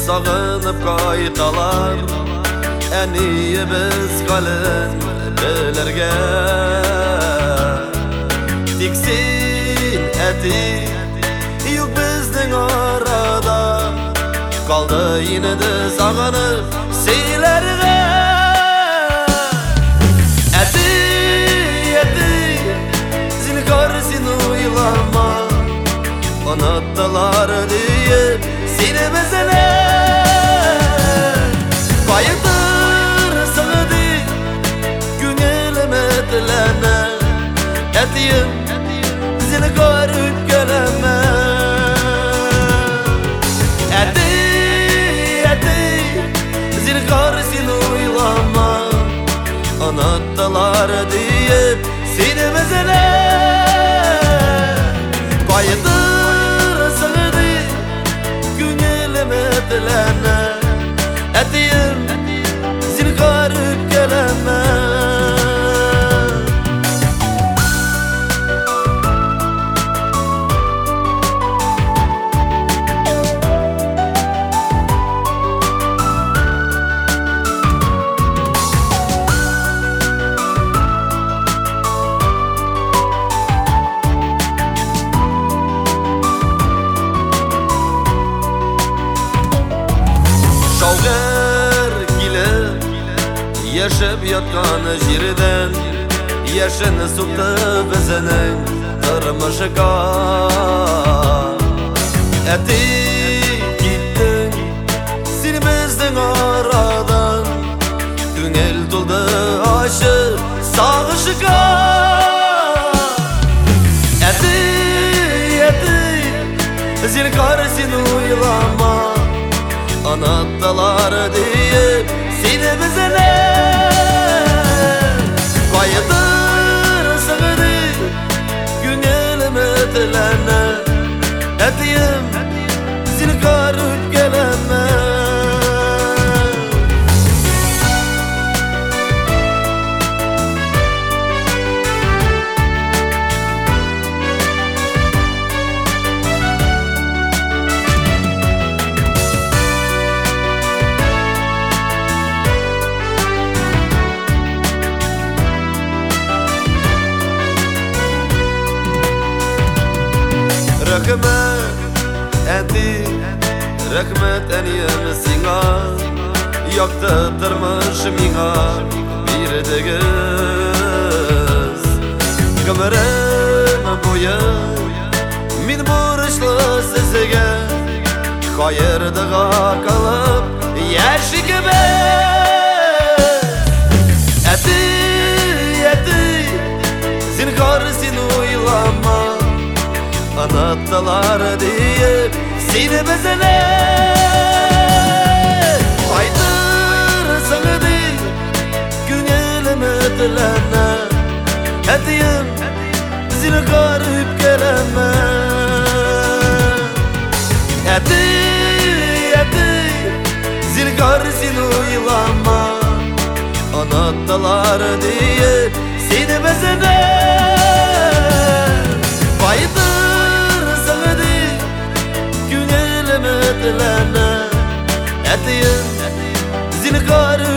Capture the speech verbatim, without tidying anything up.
sağınıp kaytalar. En iyi biz kalın belerge tiksin eti yok bizden arada. Kaldı yine de sağınıp seylerge eti eti zinkar sin uylama. Anlattılar diye seni mesele bayıdır sana değil günelime dilene etiyim seni görüp geleme eti eti seni karşısını uylama. Anlattılar diye seni mesele bayıdır etiyim seni garip geleme. Şavgar gile yaşap yatkan jirden yaşını soktu bizenin tırmışıka eti gittin seni bizden aradan tünel doldu aşık sağışıka eti eti seni karşısını uylama. Anlattılar diye seni bizene bayıdır sana değil günelime dilene etiyim seni garip geleme. Rahmet eti, rahmet eniyem singa yoktu durmuş minga bir de göz Gömürüm boyu min borçlu sizge hayırdığa kalıp yaşı gibi eti eti zinkar seni uylama. Anlattılar diye seni bezene baydır sana değil günelime dilene etiyim seni garip geleme eti eti seni karşısını uylama. Anlattılar diye seni bezene baydır etiyim seni garip